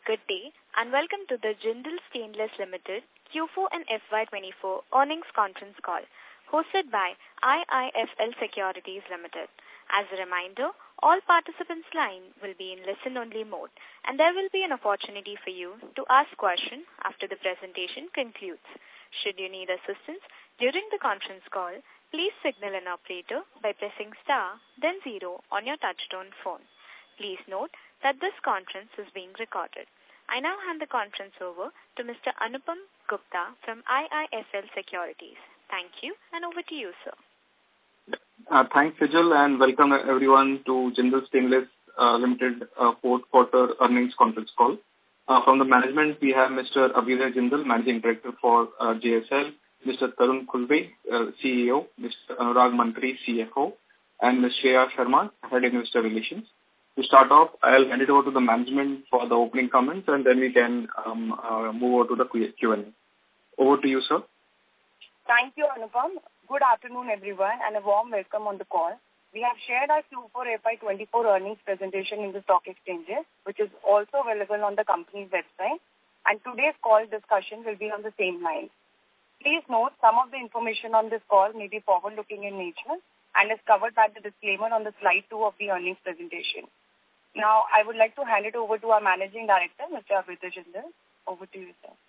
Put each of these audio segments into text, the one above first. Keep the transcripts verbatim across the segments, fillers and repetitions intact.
Good day and welcome to the Jindal Stainless Limited Q four and F Y twenty-four earnings conference call hosted by I I F L Securities Limited. As a reminder, all participants' line will be in listen-only mode and there will be an opportunity for you to ask questions after the presentation concludes. Should you need assistance during the conference call, please signal an operator by pressing star then zero on your touchtone phone. Please note that this conference is being recorded. I now hand the conference over to Mister Anupam Gupta from I I F L Securities. Thank you and over to you, sir. Uh, thanks, Sijal, and welcome everyone to Jindal Stainless uh, Limited uh, fourth quarter earnings conference call. Uh, from the management, we have Mister Abhyuday Jindal, Managing Director for uh, J S L, Mister Tarun Khulbe, uh, C E O, Mister Anurag Mantri, C F O, and Miz Shreya Sharma, Head Investor Relations. To start off, I'll hand it over to the management for the opening comments and then we can um, uh, move over to the Q and A. Over to you, sir. Thank you, Anupam. Good afternoon, everyone, and a warm welcome on the call. We have shared our Q four F Y twenty-four earnings presentation in the stock exchanges, which is also available on the company's website, and today's call discussion will be on the same line. Please note, some of the information on this call may be forward-looking in nature and is covered by the disclaimer on the slide two of the earnings presentation. Now, I would like to hand it over to our Managing Director, Mister Abhyuday Jindal. Over to you, sir.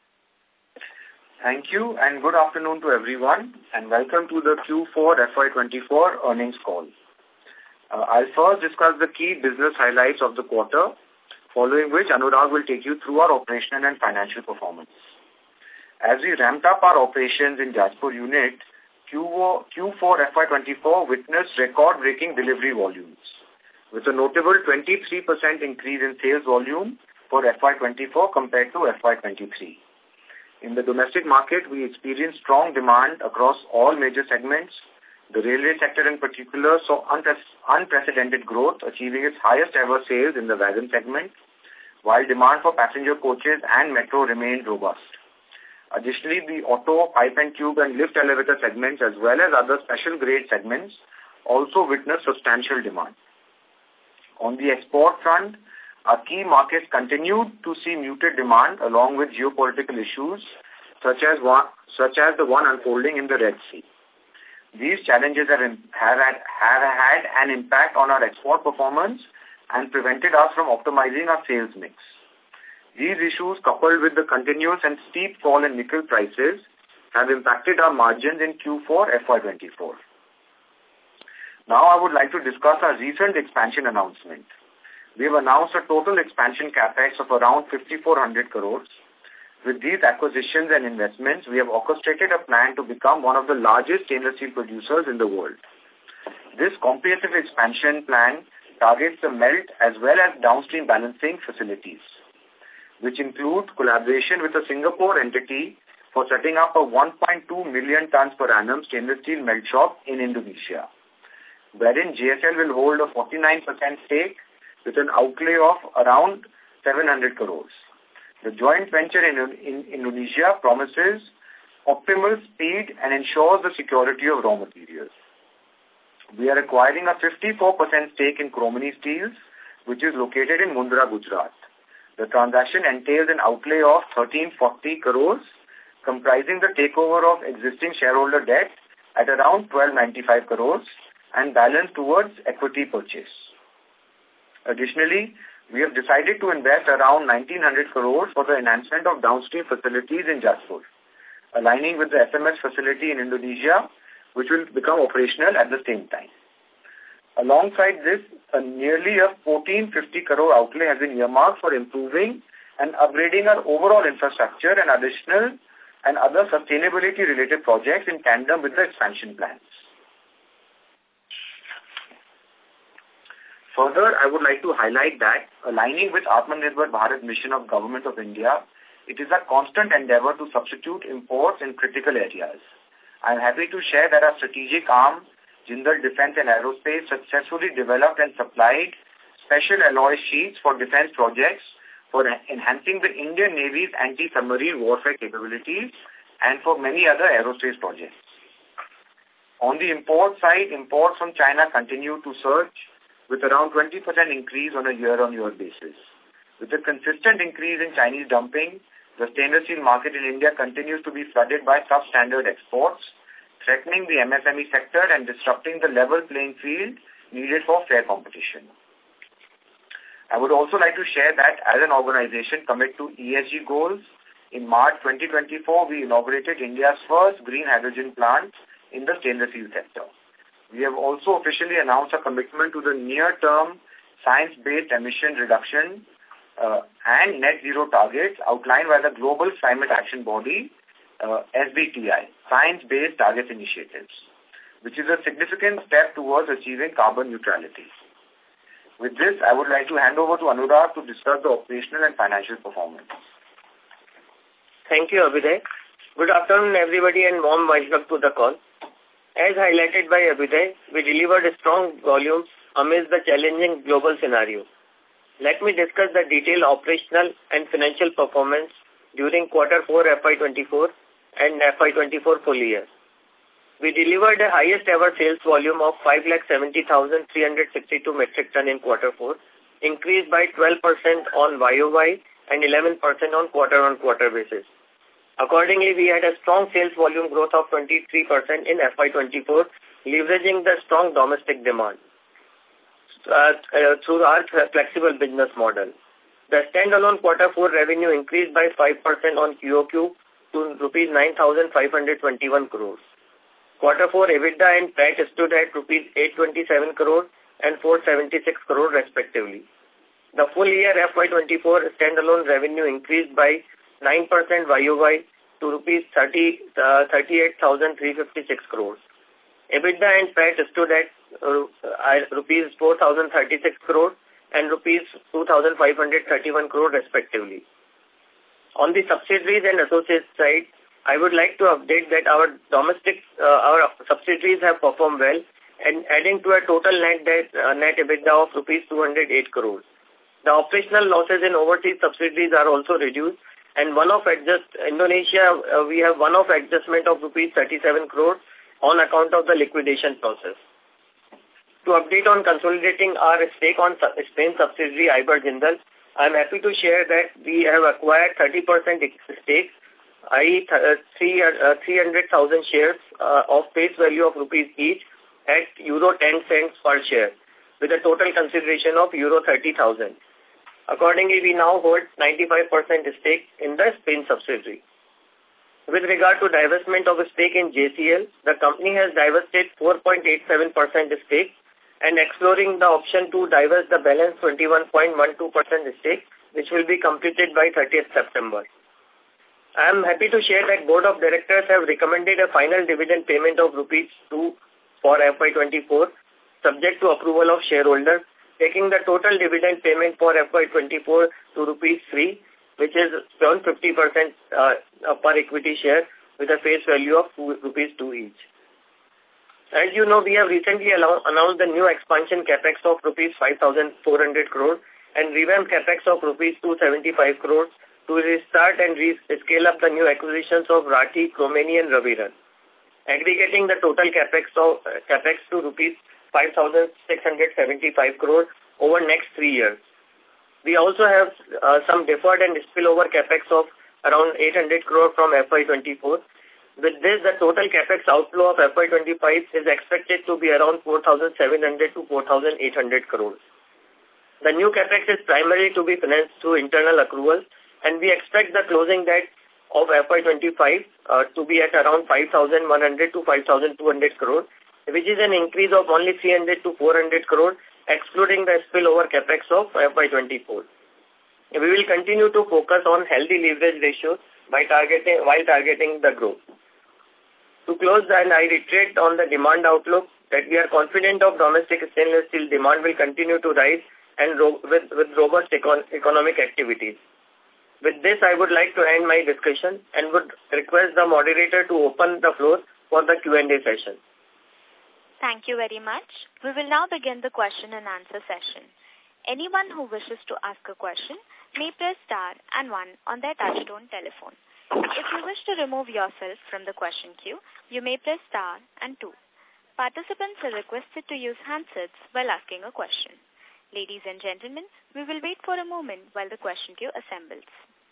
Thank you and good afternoon to everyone and welcome to the Q four F Y twenty-four earnings call. Uh, I'll first discuss the key business highlights of the quarter, following which Anurag will take you through our operational and financial performance. As we ramped up our operations in Jajpur unit, Q four F Y twenty-four witnessed record-breaking delivery volumes, with a notable twenty-three percent increase in sales volume for F Y twenty-four compared to F Y twenty-three. In the domestic market, we experienced strong demand across all major segments. The railway sector in particular saw unpre unprecedented growth, achieving its highest ever sales in the wagon segment, while demand for passenger coaches and metro remained robust. Additionally, the auto, pipe and tube and lift elevator segments as well as other special grade segments also witnessed substantial demand. On the export front, our key markets continued to see muted demand along with geopolitical issues such as, one, such as the one unfolding in the Red Sea. These challenges have, have, had, have had an impact on our export performance and prevented us from optimizing our sales mix. These issues, coupled with the continuous and steep fall in nickel prices, have impacted our margins in Q four F Y twenty-four. Now I would like to discuss our recent expansion announcement. We have announced a total expansion capex of around fifty-four hundred crores. With these acquisitions and investments, we have orchestrated a plan to become one of the largest stainless steel producers in the world. This comprehensive expansion plan targets the melt as well as downstream balancing facilities, which include collaboration with a Singapore entity for setting up a one point two million tons per annum stainless steel melt shop in Indonesia, wherein J S L will hold a forty-nine percent stake with an outlay of around seven hundred crores. The joint venture in, in Indonesia promises optimal speed and ensures the security of raw materials. We are acquiring a fifty-four percent stake in Chromeni Steels, which is located in Mundra, Gujarat. The transaction entails an outlay of thirteen forty crores, comprising the takeover of existing shareholder debt at around twelve ninety-five crores and balance towards equity purchase. Additionally, we have decided to invest around nineteen hundred crores for the enhancement of downstream facilities in Jajpur, aligning with the F M S facility in Indonesia, which will become operational at the same time. Alongside this, a nearly a fourteen fifty crore outlay has been earmarked for improving and upgrading our overall infrastructure and additional and other sustainability-related projects in tandem with the expansion plans. Further, I would like to highlight that, aligning with Atmanirbhar Bharat mission of Government of India, it is a constant endeavor to substitute imports in critical areas. I am happy to share that our strategic arm, Jindal Defence and Aerospace, successfully developed and supplied special alloy sheets for defence projects for enhancing the Indian Navy's anti-submarine warfare capabilities and for many other aerospace projects. On the import side, imports from China continue to surge with around twenty percent increase on a year-on-year basis. With the consistent increase in Chinese dumping, the stainless steel market in India continues to be flooded by substandard exports, threatening the M S M E sector and disrupting the level playing field needed for fair competition. I would also like to share that as an organization committed to E S G goals, in March twenty twenty-four, we inaugurated India's first green hydrogen plant in the stainless steel sector. We have also officially announced a commitment to the near-term science-based emission reduction uh, and net zero targets outlined by the Global Climate Action Body, uh, S B T I, Science-Based Targets Initiatives, which is a significant step towards achieving carbon neutrality. With this, I would like to hand over to Anurag to discuss the operational and financial performance. Thank you, Abhyuday. Good afternoon, everybody, and warm welcome to the call. As highlighted by Abhyuday, we delivered a strong volume amidst the challenging global scenario. Let me discuss the detailed operational and financial performance during quarter four F Y twenty-four and F Y twenty-four full year. We delivered the highest ever sales volume of five lakh seventy thousand three hundred sixty-two metric ton in quarter four, increased by twelve percent on Y O Y and eleven percent on quarter-on-quarter basis. Accordingly, we had a strong sales volume growth of twenty-three percent in F Y twenty-four, leveraging the strong domestic demand uh, uh, through our flexible business model. The standalone quarter four revenue increased by five percent on Q O Q to rupees nine thousand five hundred twenty-one crores. Quarter four EBITDA and P A T stood at rupees eight hundred twenty-seven crore and four hundred seventy-six crore respectively. The full year F Y twenty-four standalone revenue increased by nine percent Y O Y to rupees thirty-eight thousand three hundred fifty-six crores. EBITDA and P A T stood at uh, rupees four thousand thirty-six crore and rupees two thousand five hundred thirty-one crore respectively. On the subsidiaries and associates side, I would like to update that our domestic, uh, our subsidiaries have performed well and adding to a total net debt, uh, net EBITDA of rupees two hundred eight crores. The operational losses in overseas subsidiaries are also reduced, and one-off adjust Indonesia, uh, we have one-off adjustment of rupees thirty-seven crores on account of the liquidation process. To update on consolidating our stake on Spain subsidiary Iber Jindal, I am happy to share that we have acquired thirty percent stake, that is uh, three hundred thousand shares uh, of face value of rupees each at euro ten cents per share, with a total consideration of euro thirty thousand. Accordingly, we now hold ninety-five percent stake in the Spain subsidiary. With regard to divestment of a stake in J C L, the company has divested four point eight seven percent stake and exploring the option to divest the balance twenty-one point one two percent stake, which will be completed by thirtieth September. I am happy to share that Board of Directors have recommended a final dividend payment of rupees two for F Y twenty-four, subject to approval of shareholders, taking the total dividend payment for F Y twenty-four to rupees three, which is around fifty percent uh, per equity share with a face value of rupees two each. As you know, we have recently announced the new expansion capex of rupees five thousand four hundred crore and revamped capex of rupees two hundred seventy-five crore to restart and re scale up the new acquisitions of Rathi, Chromeni and Raviran, aggregating the total capex of uh, capex to rupees five thousand six hundred seventy-five crore over next three years. We also have uh, some deferred and spillover capex of around eight hundred crore from F Y twenty-four. With this, the total capex outflow of F Y twenty-five is expected to be around four thousand seven hundred to four thousand eight hundred crores. The new capex is primarily to be financed through internal accruals, and we expect the closing debt of F Y twenty-five uh, to be at around five thousand one hundred to five thousand two hundred crore, which is an increase of only three hundred to four hundred crore, excluding the spillover capex of F Y twenty-four. We will continue to focus on healthy leverage ratios by targeting while targeting the growth. To close, and I reiterate on the demand outlook that we are confident of domestic stainless steel demand will continue to rise and ro with, with robust econ economic activities. With this, I would like to end my discussion and would request the moderator to open the floor for the Q and A session. Thank you very much. We will now begin the question and answer session. Anyone who wishes to ask a question may press star and one on their touchtone telephone. If you wish to remove yourself from the question queue, you may press star and two. Participants are requested to use handsets while asking a question. Ladies and gentlemen, we will wait for a moment while the question queue assembles.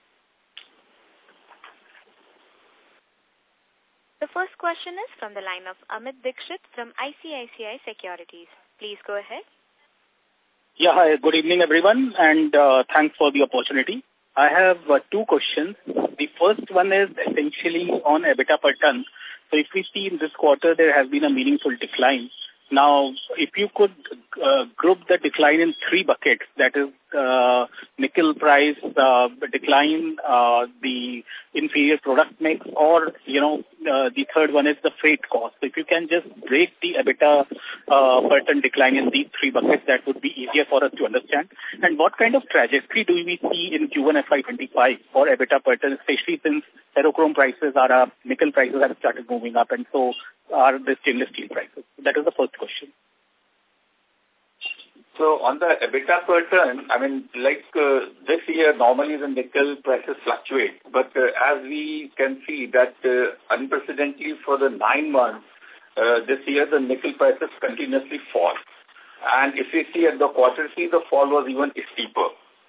The first question is from the line of Amit Dixit from I C I C I Securities. Please go ahead. Yeah, hi. Good evening, everyone, and uh, thanks for the opportunity. I have uh, two questions. The first one is essentially on EBITDA per ton. So if we see in this quarter, there has been a meaningful decline. Now, if you could uh, group the decline in three buckets, that is uh, nickel price uh, decline, uh, the inferior product mix, or, you know, uh, the third one is the freight cost. So if you can just break the EBITDA uh, per ton decline in these three buckets, that would be easier for us to understand. And what kind of trajectory do we see in Q one F Y twenty-five for EBITDA per ton, especially since ferrochrome prices are up, nickel prices have started moving up, and so are the stainless steel prices? That is the first question. So on the EBITDA per ton, I mean, like uh, this year, normally the nickel prices fluctuate. But uh, as we can see that uh, unprecedentedly for the nine months, uh, this year the nickel prices continuously fall. And if we see at the quarter three, the fall was even steeper.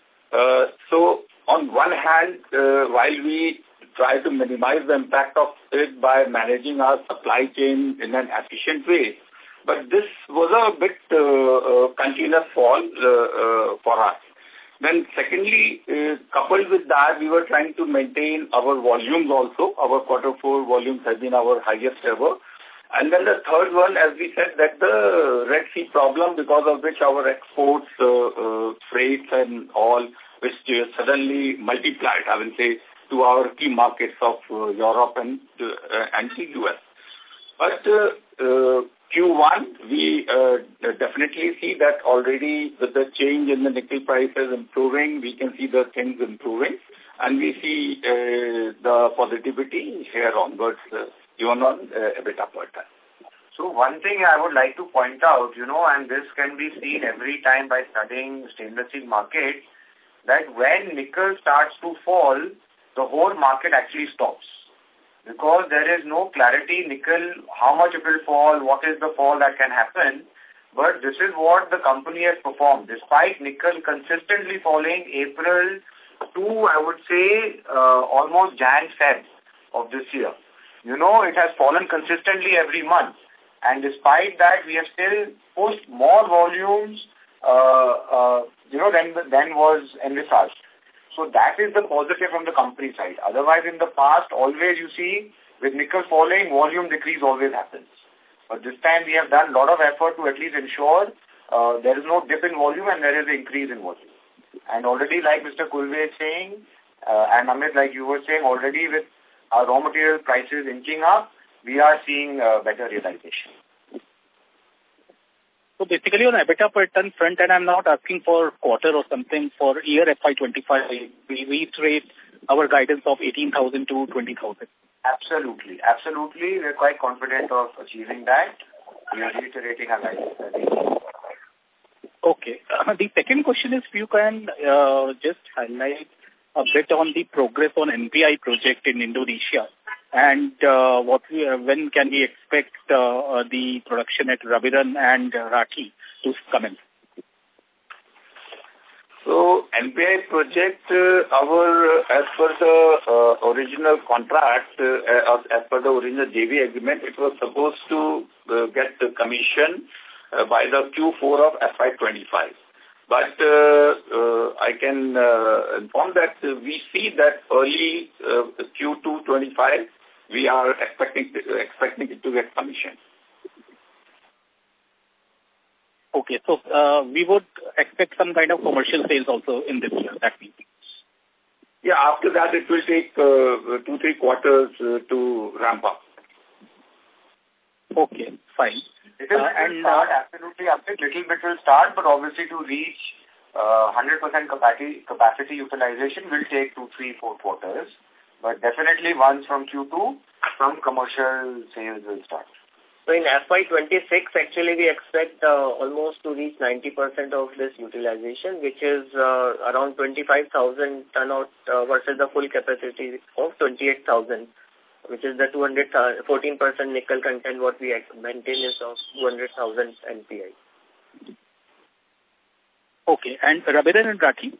Uh, so on one hand, uh, while we try to minimize the impact of it by managing our supply chain in an efficient way, but this was a bit uh, uh, continuous fall uh, uh, for us. Then secondly, uh, coupled with that, we were trying to maintain our volumes also. Our quarter four volumes have been our highest ever. And then the third one, as we said, that the Red Sea problem, because of which our exports, uh, uh, freights and all, which uh, suddenly multiplied, I will say, to our key markets of uh, Europe and, uh, and the U S. But uh, uh, Q one, we uh, definitely see that already with the change in the nickel prices improving, we can see the things improving, and we see uh, the positivity here onwards, uh, even on uh, EBITDA per ton. So one thing I would like to point out, you know, and this can be seen every time by studying stainless steel market, that when nickel starts to fall, the whole market actually stops. Because there is no clarity, nickel, how much it will fall, what is the fall that can happen. But this is what the company has performed. Despite nickel consistently falling April to, I would say, uh, almost Jan Feb of this year. You know, it has fallen consistently every month. And despite that, we have still pushed more volumes, uh, uh, you know, than, than was envisaged. So that is the positive from the company side. Otherwise, in the past, always you see, with nickel falling, volume decrease always happens. But this time we have done a lot of effort to at least ensure uh, there is no dip in volume and there is an increase in volume. And already, like Mister Kulve is saying, uh, and Amit, like you were saying, already with our raw material prices inching up, we are seeing uh, better realization. So basically on EBITDA per ton front, and I'm not asking for quarter or something, for year F Y twenty-five, we reiterate our guidance of eighteen thousand to twenty thousand. Absolutely. Absolutely. We're quite confident of achieving that. We are reiterating our guidance. Okay. Uh, the second question is if you can uh, just highlight a bit on the progress on N P I project in Indonesia. And uh, what we, uh, when can we expect uh, uh, the production at Rabirun and uh, Rathi to commence? So N P I project, uh, our uh, as per the uh, original contract, uh, as per the original J V agreement, it was supposed to uh, get the commission uh, by the Q four of F Y twenty-five. But uh, uh, I can uh, inform that uh, we see that early uh, Q two twenty-five, we are expecting to, expecting it to get commissioned. Okay, so uh, we would expect some kind of commercial sales also in this year, that means. Yeah, after that it will take uh, two, three quarters uh, to ramp up. Okay, fine. It will uh, and, start, uh, absolutely, a little bit will start, but obviously to reach uh, one hundred percent capacity, capacity utilization will take two, three, four quarters. But definitely once from Q two, some commercial sales will start. So in F Y twenty-six, actually we expect uh, almost to reach ninety percent of this utilization, which is uh, around twenty-five thousand ton out uh, versus the full capacity of twenty-eight thousand, which is the two hundred fourteen percent nickel content what we maintain is of two hundred thousand N P I. Okay. And Rabirun and Rathi?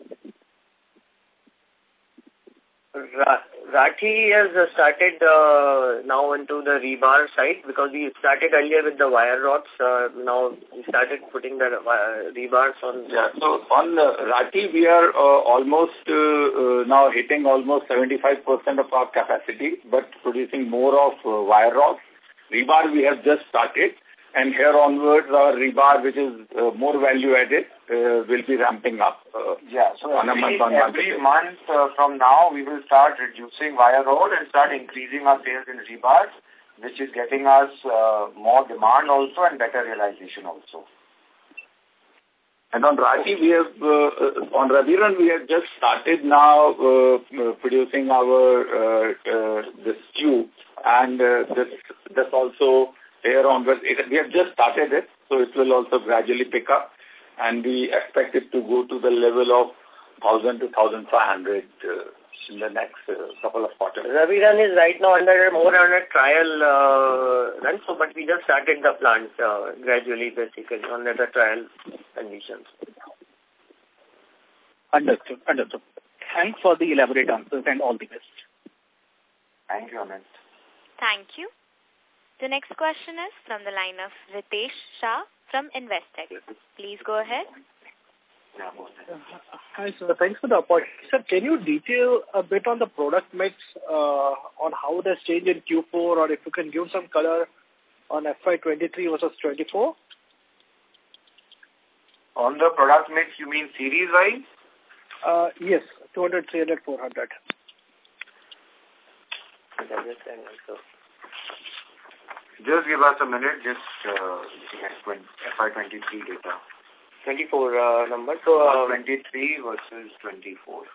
Ra Rathi has uh, started uh, now into the rebar side because we started earlier with the wire rods. Uh, now we started putting the uh, rebars on. Yeah, so on uh, Rathi, we are uh, almost uh, uh, now hitting almost seventy-five percent of our capacity, but producing more of uh, wire rods. Rebar we have just started, and here onwards our rebar, which is uh, more value added, uh, will be ramping up. Uh, yeah, so on every, a month on every month, month uh, from now we will start reducing wire rod and start increasing our sales in rebar, which is getting us uh, more demand also and better realization also. And on Rathi, we have, uh, on Rabirun, we have just started now uh, uh, producing our, uh, uh, this tube, and uh, this, this also here onwards, it, we have just started it, so it will also gradually pick up, and we expect it to go to the level of one thousand to one thousand five hundred uh, in the next uh, couple of quarters. Rabirun is right now under more on a trial uh, run, so but we just started the plant uh, gradually, basically, under the trial conditions. Understood, understood. Thanks for the elaborate answers and all the best. Thank you, Amit. Thank you. The next question is from the line of Ritesh Shah from Investec. Please go ahead. Uh, hi, sir. Thanks for the opportunity. Sir, can you detail a bit on the product mix, uh, on how it has changed in Q four, or if you can give some color on F Y twenty-three versus twenty-four? On the product mix, you mean series-wise? Uh, yes, two hundred, three hundred, four hundred. Just give us a minute, just uh, looking at F Y twenty-three data. twenty-four uh, number. So uh, twenty-three versus twenty-four.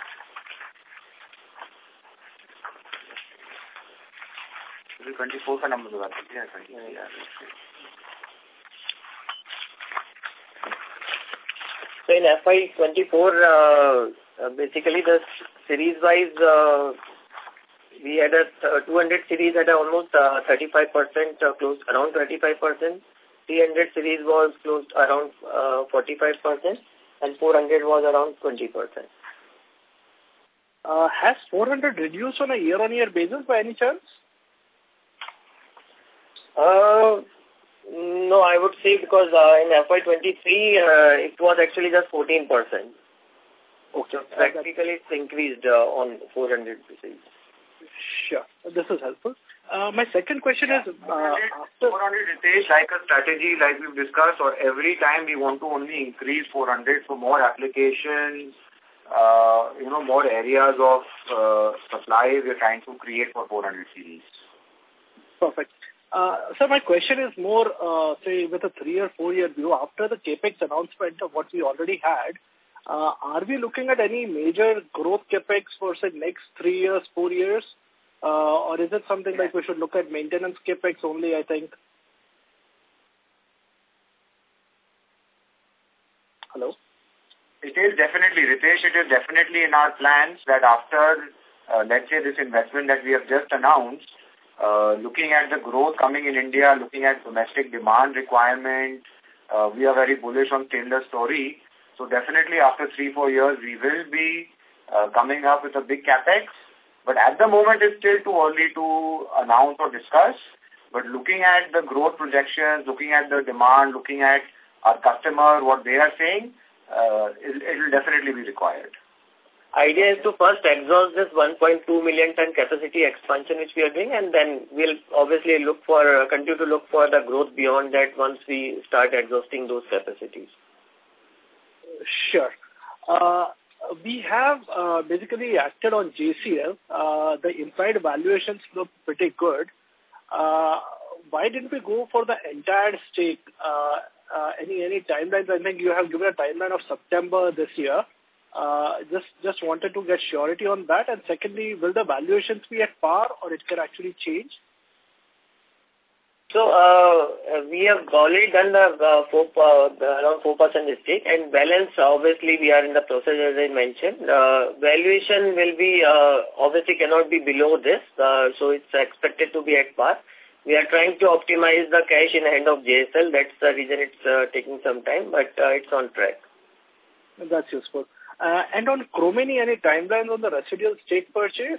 twenty-four का number लगा दीजिए. twenty-three. So in F Y twenty-four, uh, uh, basically the series-wise, uh, we had a uh, two hundred series at almost uh, thirty-five percent, uh, close around thirty-five percent. three hundred series was close around uh, forty-five percent, and four hundred was around twenty percent. Uh, has four hundred reduced on a year-on-year basis by any chance? Uh, no, I would say because uh, in F Y twenty-three, uh, it was actually just fourteen percent. Okay. So practically it's increased uh, on four hundred series. Sure. This is helpful. Uh, my second question yeah. is, uh, after four hundred, Ritesh, like a strategy, like we've discussed, or every time we want to only increase four hundred for more applications, uh, you know, more areas of uh, supply we're trying to create for four hundred series. Perfect. Uh, so my question is more, uh, say, with a three or four year view, after the CAPEX announcement of what we already had, uh, are we looking at any major growth CAPEX for, say, next three years, four years? Uh, or is it something like we should look at maintenance CAPEX only, I think? Hello? It is definitely, Ritesh, it is definitely in our plans that after, uh, let's say, this investment that we have just announced, uh, looking at the growth coming in India, looking at domestic demand requirement, uh, we are very bullish on stainless story. So definitely after three, four years, we will be uh, coming up with a big CAPEX. But at the moment, it's still too early to announce or discuss. But looking at the growth projections, looking at the demand, looking at our customer, what they are saying, uh, it, it will definitely be required. Idea is to first exhaust this one point two million ton capacity expansion which we are doing, and then we'll obviously look for, uh, continue to look for the growth beyond that once we start exhausting those capacities. Sure. Uh, we have uh, basically acted on J C L. Uh, the implied valuations look pretty good. Uh, why didn't we go for the entire stake? Uh, uh, any any timelines? I think you have given a timeline of September this year. Uh, just just wanted to get surety on that. And secondly, will the valuations be at par or it can actually change? So uh, we have already done the, uh, four, uh, the around four percent stake, and balance, obviously we are in the process as I mentioned. Uh, valuation will be, uh, obviously cannot be below this, uh, so it's expected to be at par. We are trying to optimize the cash in hand of J S L. That's the reason it's uh, taking some time, but uh, it's on track. That's useful. Uh, and on Chromeni, any timelines on the residual stake purchase?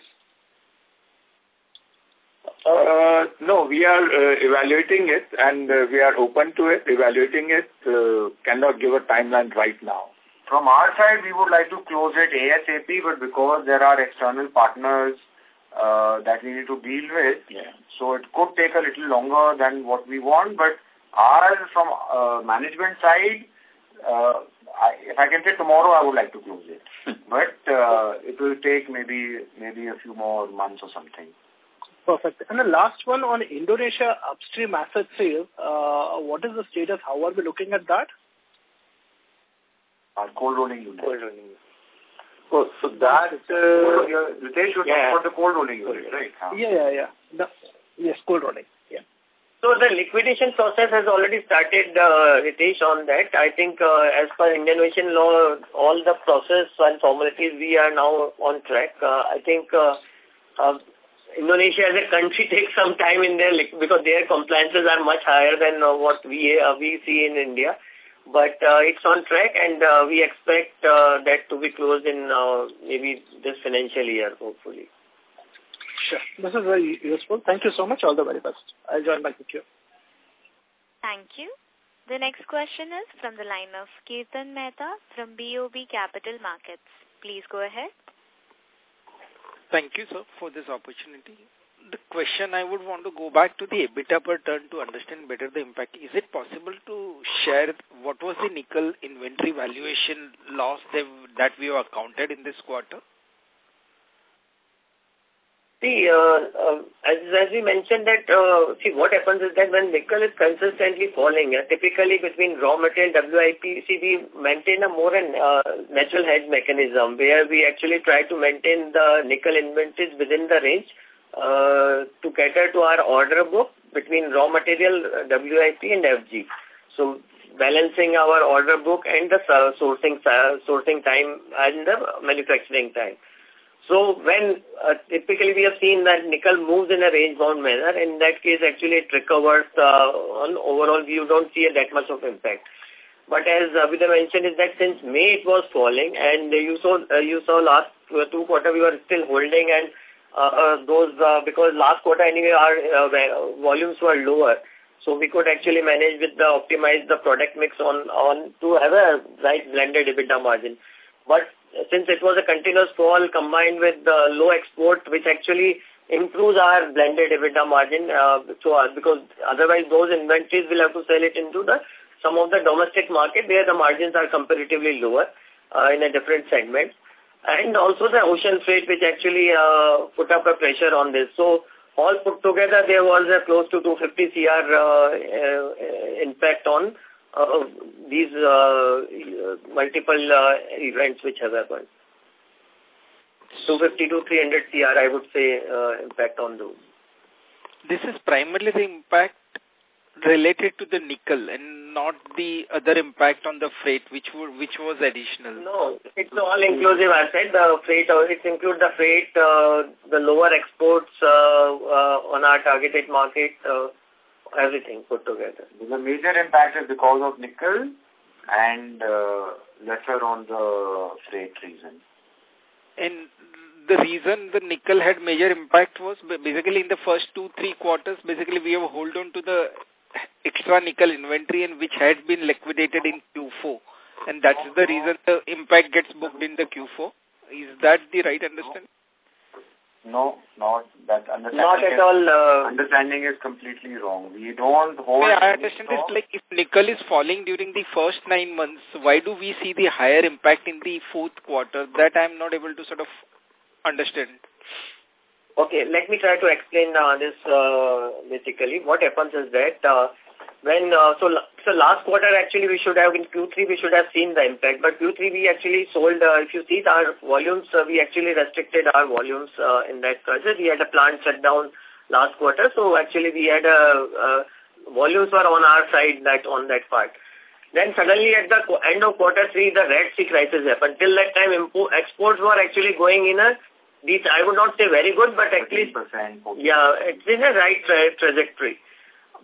Uh, no, we are uh, evaluating it and uh, we are open to it, evaluating it. Uh, cannot give a timeline right now. From our side, we would like to close it ASAP, but because there are external partners uh, that we need to deal with, yeah. so it could take a little longer than what we want. But our, from uh, management side, uh, I, if I can say tomorrow, I would like to close it. But uh, it will take maybe maybe a few more months or something. Perfect. And the last one on Indonesia upstream asset sale, uh, what is the status? How are we looking at that? Our cold rolling unit. Cold rolling unit. Oh, so that... Uh, Ritesh, you're yeah. talking about the cold rolling unit, right? Yeah, yeah, yeah. The, yes, cold rolling. Yeah. So the liquidation process has already started, uh, Ritesh, on that. I think uh, as per Indonesian law, all the process and formalities, we are now on track. Uh, I think uh, uh, Indonesia as a country takes some time in their, because their compliances are much higher than uh, what we uh, we see in India. But uh, it's on track, and uh, we expect uh, that to be closed in uh, maybe this financial year, hopefully. Sure. This is very useful. Thank you so much. All the very best. I'll join back with you. Thank you. The next question is from the line of Kirtan Mehta from B O B Capital Markets. Please go ahead. Thank you, sir, for this opportunity. The question I would want to go back to the EBITDA per ton to understand better the impact. Is it possible to share what was the nickel inventory valuation loss that we have accounted in this quarter? See, uh, uh, as, as we mentioned that, uh, see, what happens is that when nickel is consistently falling, uh, typically between raw material W I P, see, we maintain a more an, uh, natural hedge mechanism where we actually try to maintain the nickel inventories within the range uh, to cater to our order book between raw material uh, W I P and F G. So, balancing our order book and the uh, sourcing, uh, sourcing time and the manufacturing time. So when uh, typically we have seen that nickel moves in a range-bound manner, in that case actually it recovers uh, on overall view, you don't see that much of impact. But as Abhida mentioned is that since May it was falling, and you saw uh, you saw last uh, two quarter we were still holding, and uh, uh, those uh, because last quarter anyway our uh, volumes were lower, so we could actually manage with the optimize the product mix on on to have a right blended EBITDA margin. But since it was a continuous fall combined with the low export, which actually improves our blended EBITDA margin, uh, so uh, because otherwise those inventories will have to sell it into the some of the domestic market where the margins are comparatively lower uh, in a different segment, and also the ocean freight which actually uh, put up a pressure on this. So all put together, there was a close to two hundred fifty crore uh, uh, impact on Uh, these uh, multiple uh, events which have happened. two hundred fifty to three hundred crore, I would say, uh, impact on those. This is primarily the impact related to the nickel and not the other impact on the freight, which which was additional. No, it's all inclusive. I said the freight, it includes the freight, uh, the lower exports uh, uh, on our targeted market, uh, everything put together. The major impact is because of nickel and uh, lesser on the freight reason. And the reason the nickel had major impact was basically in the first two, three quarters, basically we have hold on to the extra nickel inventory and which had been liquidated in Q four. And that's the reason the impact gets booked in the Q four. Is that the right understanding? No, not that understanding. Not at is, all. Uh, understanding is completely wrong. We don't hold... Yeah, I understand this. Like, if nickel is falling during the first nine months, why do we see the higher impact in the fourth quarter? That I'm not able to sort of understand. Okay, let me try to explain uh, this uh, basically. What happens is that uh, when, uh, so, so last quarter actually we should have, in Q three we should have seen the impact, but Q three we actually sold, uh, if you see our volumes, uh, we actually restricted our volumes uh, in that process. We had a plant shut down last quarter, so actually we had a, uh, volumes were on our side that on that part. Then suddenly at the end of quarter three, the Red Sea crisis happened. Till that time, exports were actually going in a, these, I would not say very good, but at least, yeah, it's in a right tra trajectory.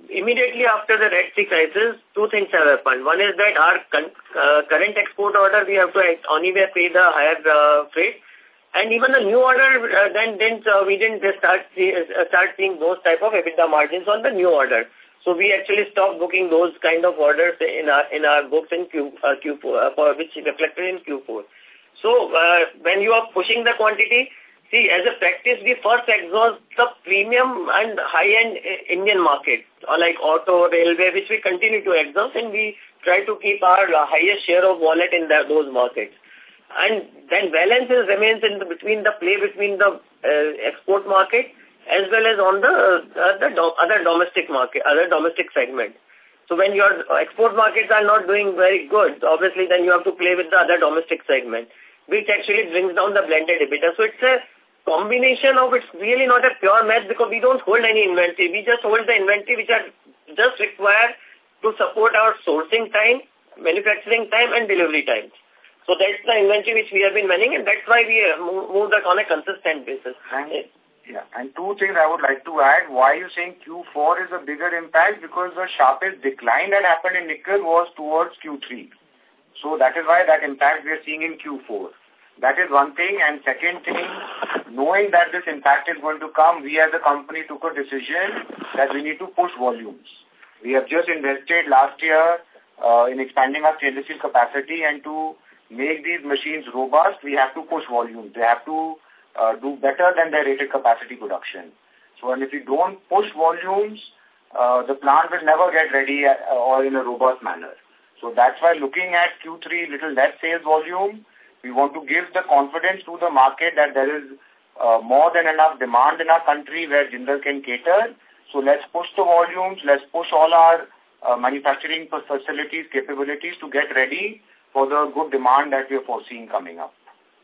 immediately after the Red Sea crisis, two things have happened. One is that our con uh, current export order, we have to anyway pay the higher uh, freight. And even the new order, uh, then didn't, uh, we didn't start, see, uh, start seeing those type of EBITDA margins on the new order. So we actually stopped booking those kind of orders in our in our books in Q, uh, Q four, uh, for which reflected in Q four. So uh, when you are pushing the quantity, see, as a practice, we first exhaust the premium and high-end Indian market, or like auto, railway, which we continue to exhaust, and we try to keep our uh, highest share of wallet in the, those markets. And then balance is, remains in the, between the play between the uh, export market as well as on the, uh, the do other domestic market, other domestic segment. So when your export markets are not doing very good, obviously then you have to play with the other domestic segment, which actually brings down the blended EBITDA. So it's a combination of, it's really not a pure math because we don't hold any inventory. We just hold the inventory which are just required to support our sourcing time, manufacturing time and delivery times. So that's the inventory which we have been running, and that's why we uh, move, move that on a consistent basis. And, yeah, and two things I would like to add. Why are you saying Q four is a bigger impact? Because the sharpest decline that happened in nickel was towards Q three. So that is why that impact we are seeing in Q four. That is one thing. And second thing, knowing that this impact is going to come, we as a company took a decision that we need to push volumes. We have just invested last year uh, in expanding our stainless steel capacity, and to make these machines robust, we have to push volumes. They have to uh, do better than their rated capacity production. So, and if we don't push volumes, uh, the plant will never get ready uh, or in a robust manner. So that's why looking at Q three little less sales volume, we want to give the confidence to the market that there is uh, more than enough demand in our country where Jindal can cater. So let's push the volumes, let's push all our uh, manufacturing facilities, capabilities to get ready for the good demand that we are foreseeing coming up.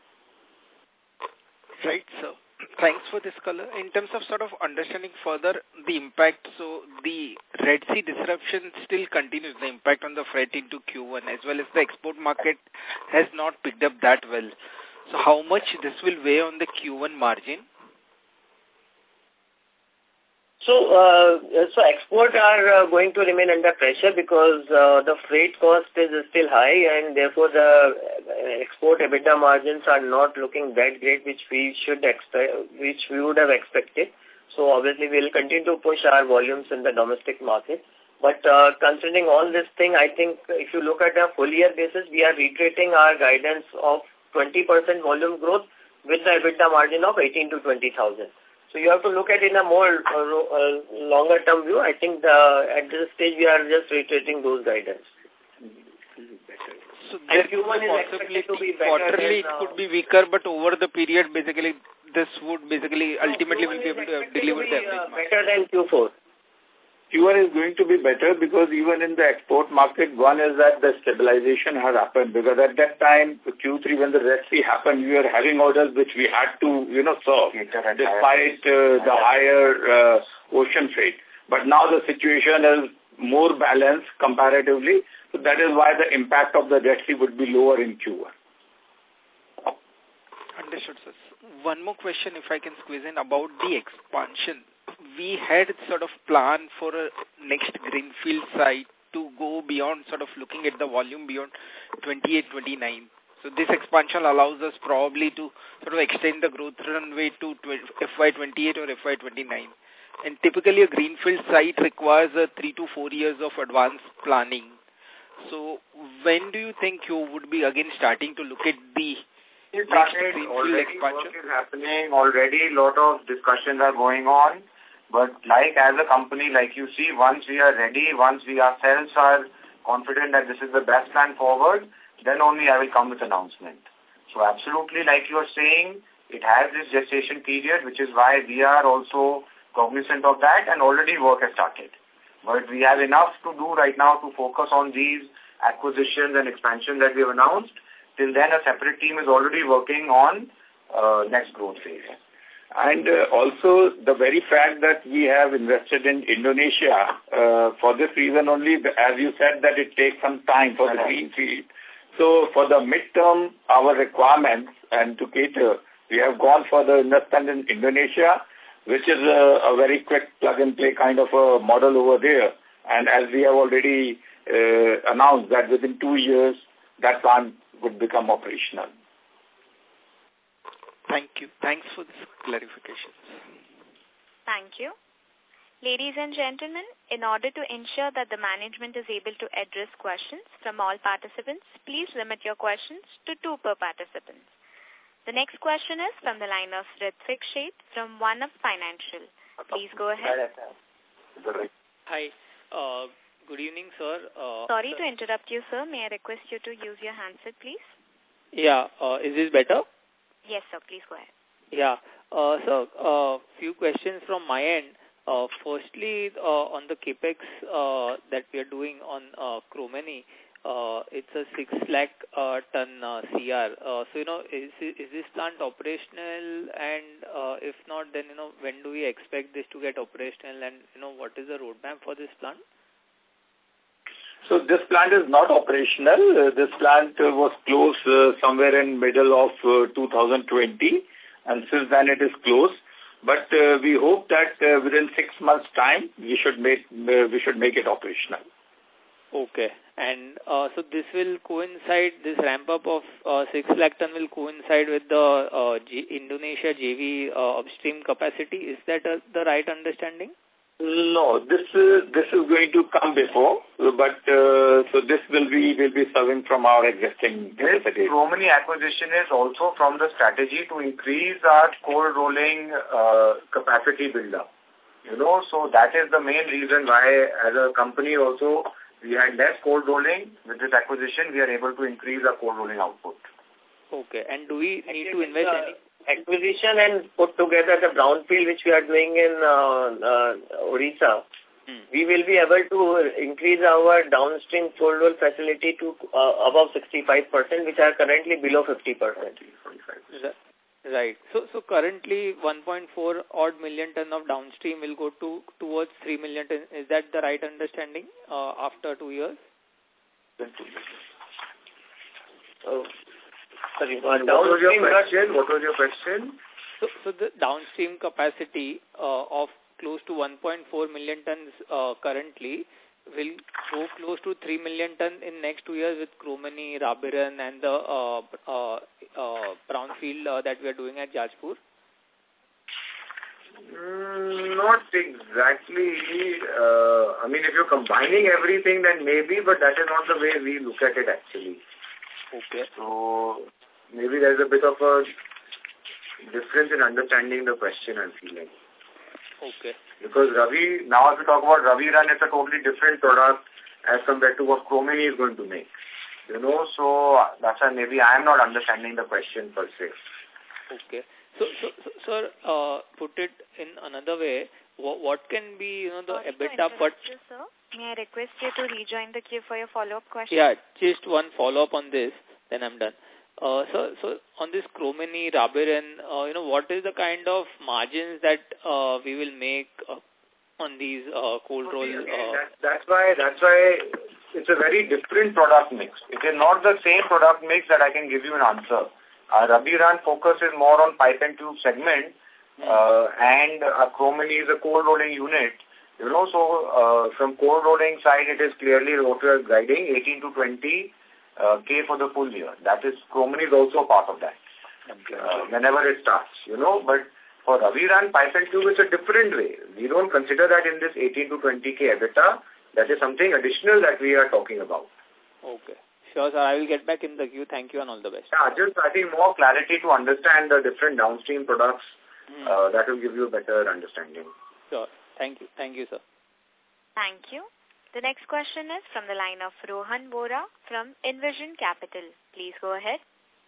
Right, sir. Thanks for this color. In terms of sort of understanding further the impact, so the Red Sea disruption still continues, the impact on the freight into Q one, as well as the export market has not picked up that well. So how much this will weigh on the Q one margin? So, uh, so export are uh, going to remain under pressure because uh, the freight cost is still high, and therefore the export EBITDA margins are not looking that great, which we should expect, which we would have expected. So obviously we will continue to push our volumes in the domestic market. But uh, considering all this thing, I think if you look at a full year basis, we are reiterating our guidance of twenty percent volume growth with the EBITDA margin of eighteen to twenty thousand. So you have to look at it in a more uh, uh, longer term view. I think the, at this stage we are just reiterating those guidance. So there Q one is expected to be better. Quarterly than, uh, it could be weaker, but over the period, basically, this would basically ultimately will be able to deliver the average uh, better than Q four. Q one is going to be better because even in the export market, one is that the stabilization has happened, because at that time, Q three, when the Red Sea happened, we were having orders which we had to, you know, serve, despite uh, the higher uh, ocean freight. But now the situation is more balanced comparatively, so that is why the impact of the Red Sea would be lower in Q one. Understood, sir. One more question, if I can squeeze in, about the expansion. We had sort of plan for a next greenfield site to go beyond sort of looking at the volume beyond twenty-eight twenty-nine. So this expansion allows us probably to sort of extend the growth runway to F Y twenty-eight or F Y twenty-nine. And typically a greenfield site requires a three to four years of advanced planning. So when do you think you would be again starting to look at the next greenfield expansion? Work is happening already. A lot of discussions are going on. But like as a company, like you see, once we are ready, once we ourselves are confident that this is the best plan forward, then only I will come with announcement. So absolutely, like you are saying, it has this gestation period, which is why we are also cognizant of that, and already work has started. But we have enough to do right now to focus on these acquisitions and expansion that we have announced. Till then, a separate team is already working on uh, next growth phase. And uh, also the very fact that we have invested in Indonesia, uh, for this reason only, as you said, that it takes some time for the greenfield. So for the midterm, our requirements and to cater, we have gone for the investment in Indonesia. which is a, a very quick plug-and-play kind of a model over there. And as we have already uh, announced that within two years, that plant would become operational. Thank you. Thanks for this clarification. Thank you. Ladies and gentlemen, in order to ensure that the management is able to address questions from all participants, please limit your questions to two per participant. The next question is from the line of Ritvik Sheth from One Up Financial. Please go ahead. Hi. Uh, good evening, sir. Uh, Sorry sir. to interrupt you, sir. May I request you to use your handset, please? Yeah. Uh, is this better? Yes, sir. Please go ahead. Yeah. Uh, so, a uh, few questions from my end. Uh, firstly, uh, on the capex uh, that we are doing on uh, Chromeni, uh, it's a six lakh uh, ton uh, C R. Uh, so, you know, is is this plant operational? And uh, if not, then, you know, when do we expect this to get operational? And, you know, what is the roadmap for this plant? So this plant is not operational. Uh, this plant uh, was closed uh, somewhere in middle of uh, two thousand twenty, and since then it is closed. But uh, we hope that uh, within six months' time we should make uh, we should make it operational. Okay, and uh, so this will coincide. This ramp up of uh, six lakh ton will coincide with the uh, G Indonesia J V uh, upstream capacity. Is that uh, the right understanding? No, this is this is going to come before, but uh, so this will be will be serving from our existing capacity. This Chromeni acquisition is also from the strategy to increase our cold rolling uh, capacity build-up. You know, so that is the main reason why, as a company, also we had less cold rolling. With this acquisition, we are able to increase our cold rolling output. Okay, and do we need to invest any? Acquisition and put together the brownfield which we are doing in uh, uh, Odisha, hmm. we will be able to increase our downstream cold roll facility to uh, above sixty-five percent, which are currently below fifty percent. Right. So, so currently one point four odd million ton of downstream will go to towards three million ton. Is that the right understanding uh, after two years? Oh. Sorry, what was your question? What was your question? So, so the downstream capacity uh, of close to one point four million tons uh, currently will go close to three million ton in next two years with Chromeni, Rabiran and the uh, uh, uh, brownfield uh, that we are doing at Jajpur? Mm, not exactly. Uh, I mean, if you're combining everything, then maybe, but that is not the way we look at it actually. Okay. So, maybe there's a bit of a difference in understanding the question, I'm feeling. Okay. Because Ravi, now if we talk about Ravi Run, it's a totally different product as compared to what Chromeni is going to make. You know, so that's why maybe I am not understanding the question per se. Okay. So, so, so sir, uh, put it in another way, what, what can be, you know, the Sorry EBITDA per... You, sir. May I request you to rejoin the queue for your follow-up question? Yeah, just one follow-up on this, then I'm done. Uh, so, so on this Chromeni, Rabiran, uh, you know, what is the kind of margins that uh, we will make uh, on these uh, cold roll? Okay, uh, that, that's why that's why it's a very different product mix. It is not the same product mix that I can give you an answer. Our Rabiran focus is more on pipe and tube segment, hmm. uh, and our Chromeni is a cold rolling unit. You know, so uh, from cold rolling side, it is clearly what we are guiding eighteen to twenty. Uh, K for the full year. That is, Chromeni is also part of that. Uh, whenever it starts, you know. But for Ravi Run, pipe and tube, it's a different way. We don't consider that in this eighteen to twenty K EBITDA. That is something additional that we are talking about. Okay. Sure, sir. I will get back in the queue. Thank you and all the best. Yeah, just I think more clarity to understand the different downstream products. Mm. Uh, that will give you a better understanding. Sure. Thank you. Thank you, sir. Thank you. The next question is from the line of Rohan Bora from Envision Capital. Please go ahead.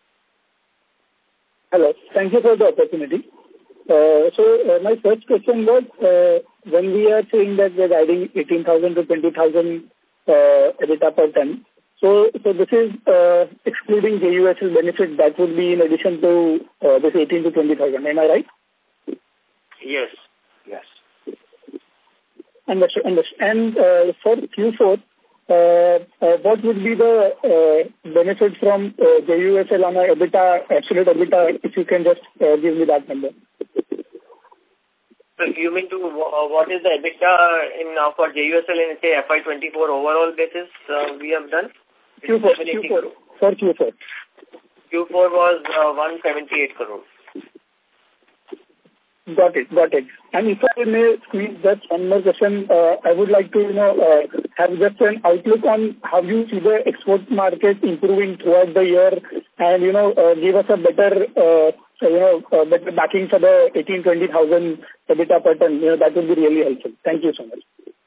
Hello. Thank you for the opportunity. Uh, so, uh, my first question was, uh, when we are saying that we are guiding eighteen thousand to twenty thousand uh, EBITDA per ton, so, so this is uh, excluding J U S L benefit that would be in addition to uh, this eighteen to twenty thousand. Am I right? Yes. Yes. Understood. Understood. And uh, for Q four, uh, uh, what would be the uh, benefit from uh, J U S L on our EBITDA, absolute EBITDA, if you can just uh, give me that number? you mean to uh, what is the EBITDA in uh, for J U S L in say F Y twenty-four overall basis uh, we have done? Q four, Q four, for Q four. Q four was uh, one seventy-eight crores. Got it, got it. And if I may squeeze just one more question, uh, I would like to, you know, uh, have just an outlook on how you see the export market improving throughout the year and, you know, uh, give us a better, uh, you know, uh, better backing for the eighteen, twenty thousand EBITDA per ton. You know, that would be really helpful. Thank you so much.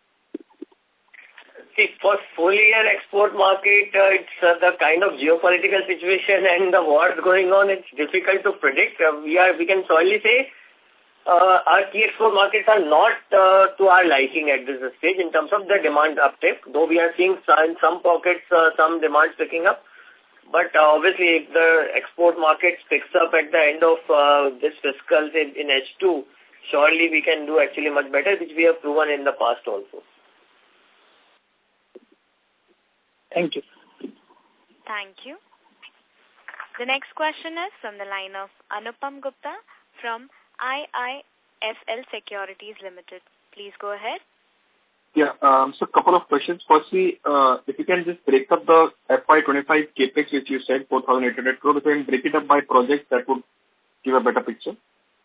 See, for full year export market, uh, it's uh, the kind of geopolitical situation and the wars going on, it's difficult to predict. Uh, we are, we can solely say, Uh, our key export markets are not uh, to our liking at this stage in terms of the demand uptake, though we are seeing in some pockets uh, some demand picking up. But uh, obviously, if the export market picks up at the end of uh, this fiscal in, in H two, surely we can do actually much better, which we have proven in the past also. Thank you. Thank you. The next question is from the line of Anupam Gupta from I I F L Securities Limited. Please go ahead. Yeah, um, so a couple of questions. Firstly, uh, if you can just break up the F Y twenty-five capex, which you said four thousand eight hundred crore, if you can break it up by projects, that would give a better picture.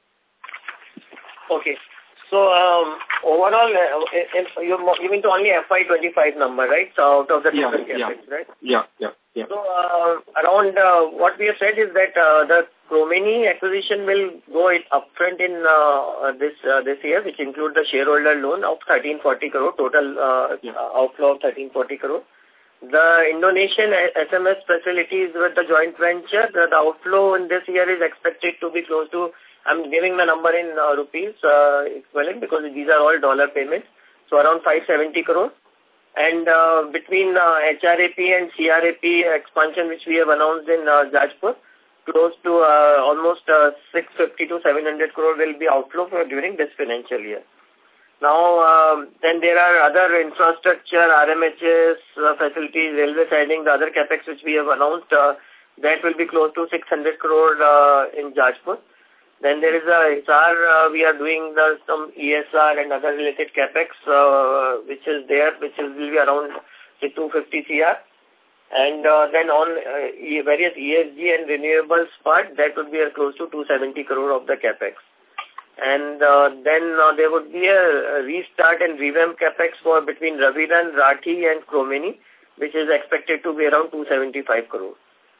Okay. So, um, overall, uh, you, you mean to only F Y twenty-five number, right? So, out of the total yeah, capex, yeah. right? Yeah, yeah, yeah. So, uh, around uh, what we have said is that uh, the Chromeni acquisition will go it upfront in uh, this uh, this year, which include the shareholder loan of thirteen forty crore, total uh, yeah. outflow of thirteen forty crore. The Indonesian S M S facilities with the joint venture, the, the outflow in this year is expected to be close to, I'm giving the number in uh, rupees uh, equivalent because these are all dollar payments, so around five seventy crore. And uh, between uh, H R A P and C R A P expansion, which we have announced in uh, Jajpur, close to uh, almost uh, six fifty to seven hundred crore will be outflow for during this financial year. Now, um, then there are other infrastructure, R M H S uh, facilities, railway siding, the other capex which we have announced, uh, that will be close to six hundred crore uh, in Jajpur. Then there is a H R, uh, we are doing the, some E S R and other related capex, uh, which is there, which is, will be around say, two hundred fifty crore. And uh, then on uh, various E S G and renewables part, that would be uh, close to two hundred seventy crore of the capex. And uh, then uh, there would be a restart and revamp capex for between Raviran, Rathi and Chromeni, which is expected to be around two hundred seventy-five crore.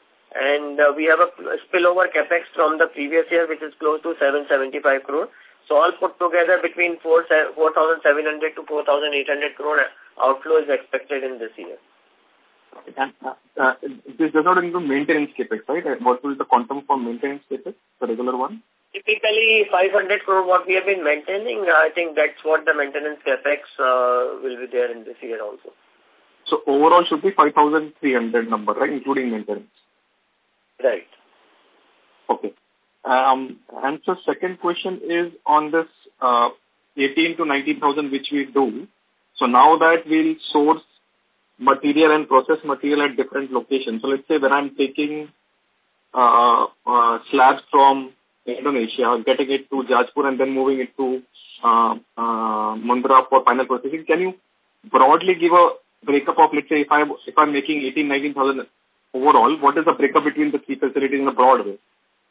And uh, we have a spillover capex from the previous year, which is close to seven hundred seventy-five crore. So all put together between four thousand seven hundred to four thousand eight hundred crore outflow is expected in this year. And uh, uh, this does not include maintenance capex, right? What will be the quantum for maintenance capex, the regular one? Typically five hundred crore what we have been maintaining. I think that's what the maintenance capex uh, will be there in this year also. So overall should be five thousand three hundred number, right, including maintenance? Right. Okay. Um, and so second question is on this uh, eighteen to nineteen thousand which we do. So now that we'll source material and process material at different locations. So let's say when I'm taking uh, uh, slabs from Indonesia, getting it to Jajpur and then moving it to uh, uh, Mundra for final processing, can you broadly give a breakup of, let's say, if I'm, if I'm making eighteen, nineteen thousand overall, what is the breakup between the three facilities in a broad way?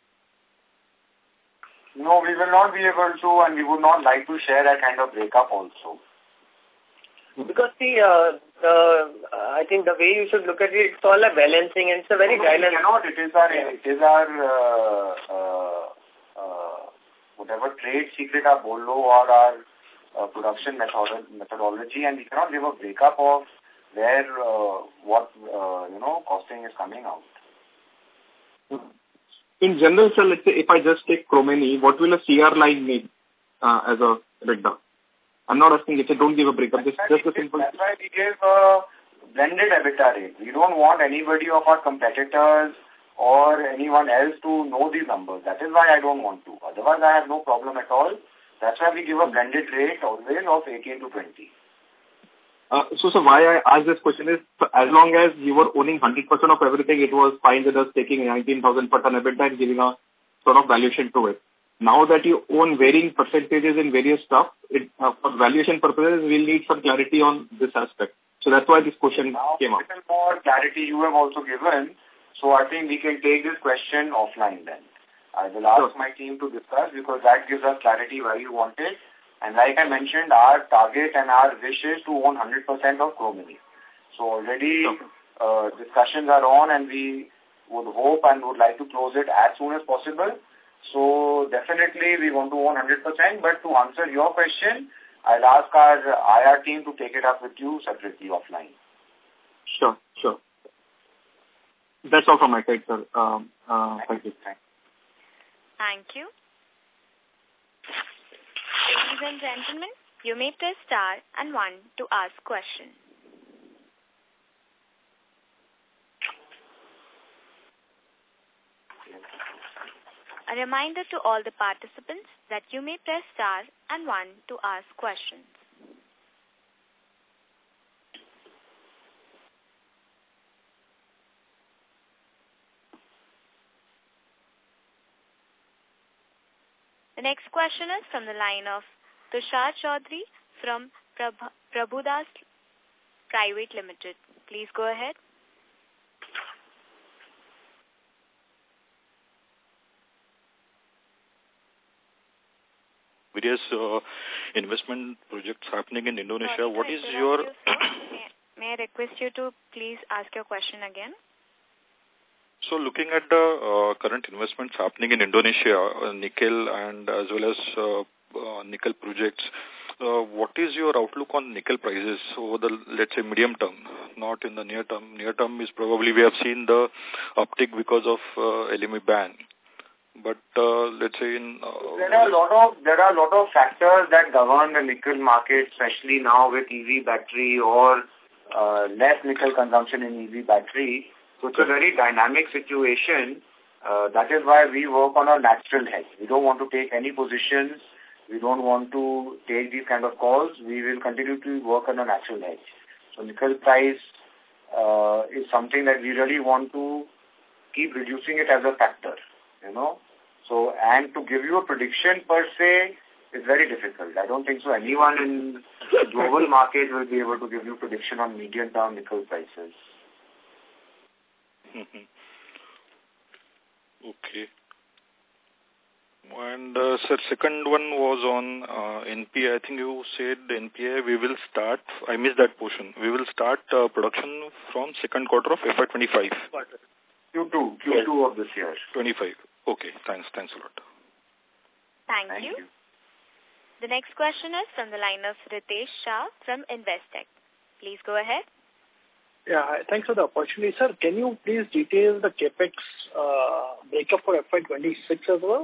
No, we will not be able to, and we would not like to share that kind of breakup also. Because see, uh, uh, I think the way you should look at it, it's all a balancing, and it's a very no, balanced. Cannot. It is our, it is our uh, uh, uh, whatever trade secret, our bolo or our uh, production method methodology, and we cannot give a breakup of where uh, what uh, you know costing is coming out. In general, sir, let's say if I just take Chromeni, what will a C R line make uh, as a breakdown? I'm not asking if you don't give a breakup. Just, just a simple. That's why we give a blended EBITDA rate. We don't want anybody of our competitors or anyone else to know these numbers. That is why I don't want to. Otherwise, I have no problem at all. That's why we give a blended rate always of eighteen to twenty. Uh, so, so why I ask this question is, as long as you were owning one hundred percent of everything, it was fine with us taking nineteen thousand per ton EBITDA and giving a sort of valuation to it. Now that you own varying percentages in various stuff, it, uh, for valuation purposes, we'll need some clarity on this aspect. So that's why this question now, came up. Now, more clarity you have also given, so I think we can take this question offline then. I will ask sure. my team to discuss because that gives us clarity where you want it. And like I mentioned, our target and our wish is to own one hundred percent of Chromeni. So already sure. uh, discussions are on and we would hope and would like to close it as soon as possible. So definitely we want to own one hundred percent. But to answer your question, I'll ask our I R team to take it up with you separately offline. Sure, sure. That's all from my side, sir. Um, uh, thank you. Thank you. Ladies and gentlemen, you may press star and one to ask questions. A reminder to all the participants that you may press star and one to ask questions. The next question is from the line of Tushar Chaudhary from Prabh- Prabhudas Private Limited. Please go ahead. Various uh, investment projects happening in Indonesia. Sorry, what is your... You, may, may I request you to please ask your question again? So looking at the uh, current investments happening in Indonesia, uh, nickel and as well as uh, uh, nickel projects, uh, what is your outlook on nickel prices over the, let's say, medium term, not in the near term? Near term is probably we have seen the uptick because of uh, L M E ban. But uh, let's say in... Uh, there are a lot of there are a lot of factors that govern the nickel market, especially now with E V battery or uh, less nickel consumption in E V battery. So it's a very dynamic situation. Uh, that is why we work on a natural hedge. We don't want to take any positions. We don't want to take these kind of calls. We will continue to work on a natural hedge. So nickel price uh, is something that we really want to keep reducing it as a factor, you know. So, and to give you a prediction per se is very difficult. I don't think so anyone in the global market will be able to give you prediction on medium-term nickel prices. Mm-hmm. Okay. And uh, sir, second one was on uh, N P A. I think you said N P A we will start, I missed that portion, we will start uh, production from second quarter of F Y twenty-five. Q two, Q two of this year. twenty-five. Okay, thanks, thanks a lot. Thank, Thank you. you. The next question is from the line of Ritesh Shah from Investec. Please go ahead. Yeah, thanks for the opportunity. Sir, can you please detail the CapEx uh, breakup for F Y twenty-six as well?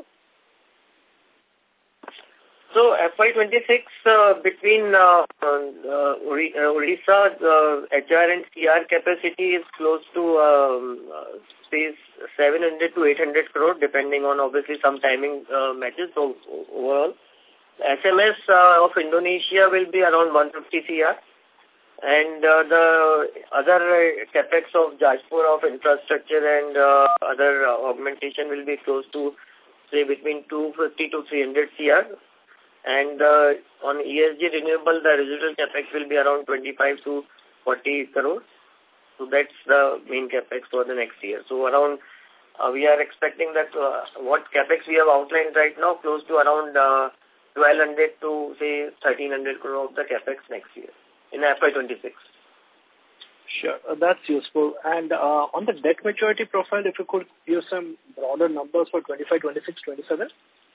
So F Y twenty-six uh, between uh, uh, Odisha, uh, H R and C R capacity is close to um, uh, space seven hundred to eight hundred crore, depending on obviously some timing uh, matches. So overall, S M S uh, of Indonesia will be around one hundred fifty crore. And uh, the other uh, capex of Jajpur of infrastructure and uh, other uh, augmentation will be close to, say, between two hundred fifty to three hundred crore. And uh, on E S G renewable, the residual capex will be around twenty-five to forty crores. So that's the main capex for the next year. So around, uh, we are expecting that uh, what capex we have outlined right now, close to around uh, twelve hundred to, say, thirteen hundred crore of the capex next year in F Y twenty-six. Sure, uh, that's useful. And uh, on the debt maturity profile, if you could give some broader numbers for twenty-five, twenty-six, twenty-seven?